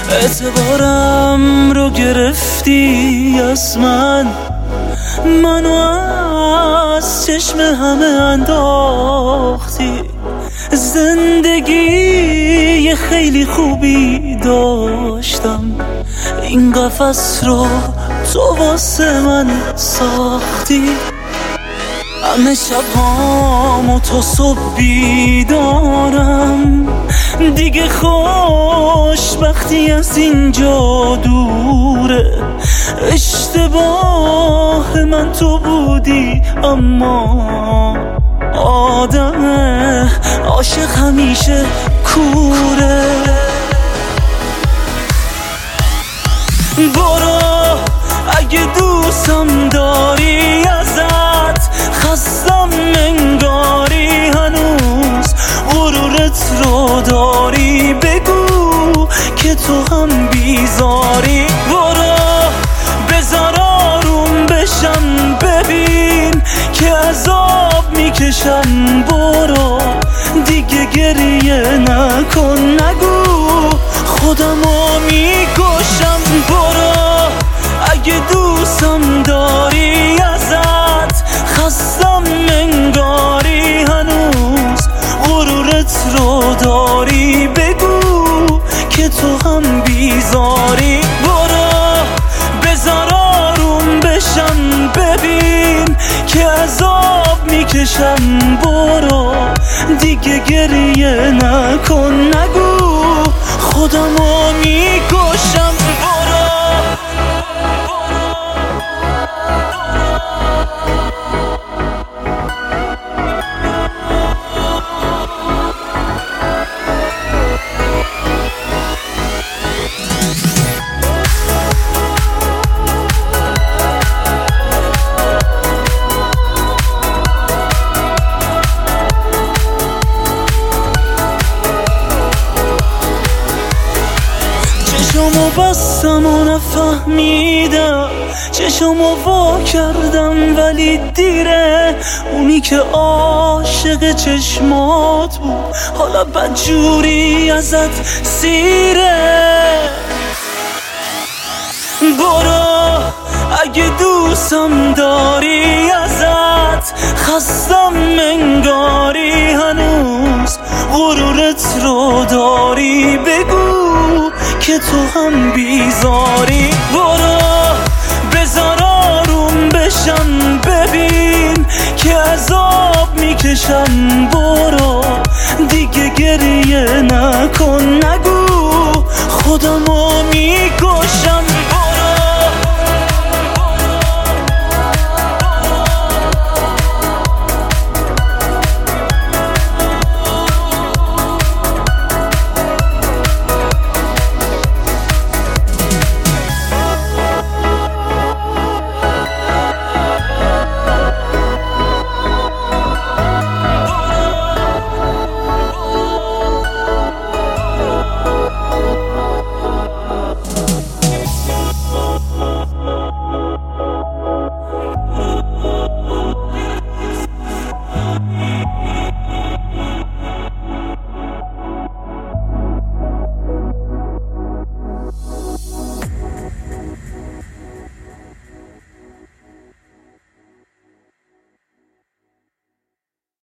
اعتبارم رو گرفتی از منو از چشم همه انداختی. زندگی خیلی خوبی داشتم، این قفس رو تو واسه من ساختی. همه شبهامو تا صبح بیدارم، دیگه خوشبختی از اینجا دوره. اشتباه من تو بودی، اما آدم عاشق همیشه کوره. برو اگه دوستم داری، ازت خستم انگاری هنوز غرورت رو داری. بگو که تو هم بیزاری. برو بذار آروم بشم، ببین که عذاب میکشم. برو دیگه گریه نکن، نگو خودمو میکشم. برو اگه دوستم داری، ازت خستم انگاری هنوز غرورت رو داری. بگو که تو هم بیزاری. برو بذار آروم بشم، ببین که عذاب میکشم. برو دیگه گریه نکن، نگو خودمو میکشم. چشمو بستم و نفهمیدم، چشمو وا کردم ولی دیره. اونی که عاشق چشمات بود حالا بدجوری ازت سیره. برو اگه دوستم داری، ازت خستم انگاری هنوز غرورت رو داری. بگو که تو هم بیزاری. برو بذار آروم بشم، ببین که عذاب میکشم. برو دیگه گریه نکن، نگو